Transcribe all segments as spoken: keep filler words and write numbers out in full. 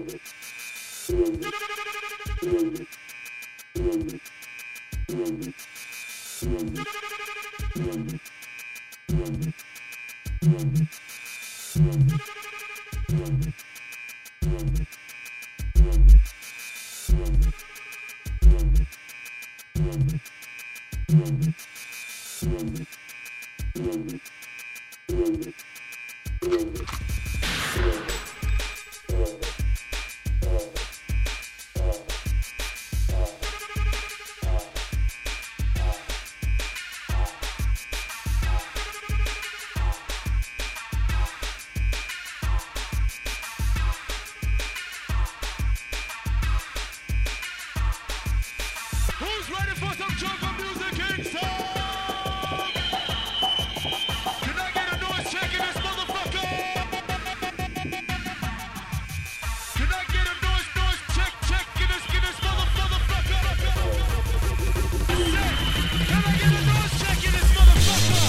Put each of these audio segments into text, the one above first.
Who's ready for some jungle music inside? Can I get a noise check in this motherfucker? Can I get a noise, noise check, check in this, in this motherfucker? I said, can I get a noise check in this motherfucker?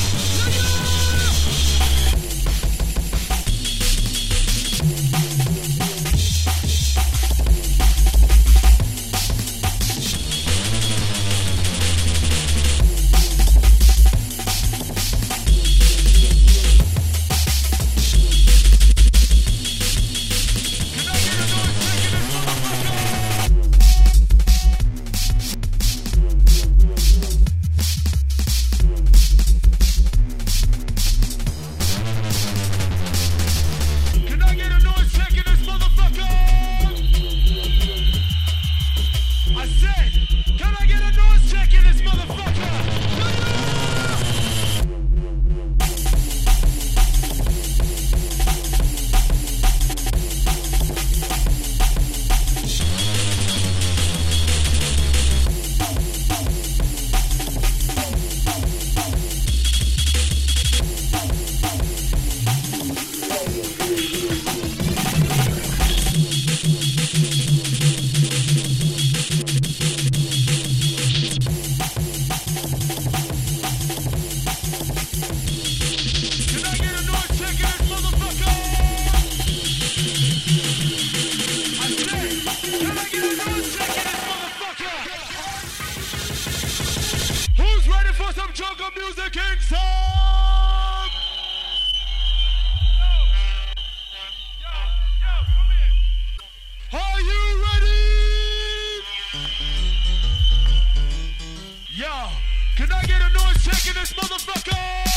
Some jungle music inside! Yo, yo, come here. Are you ready? Yo, can I get a noise check in this motherfucker?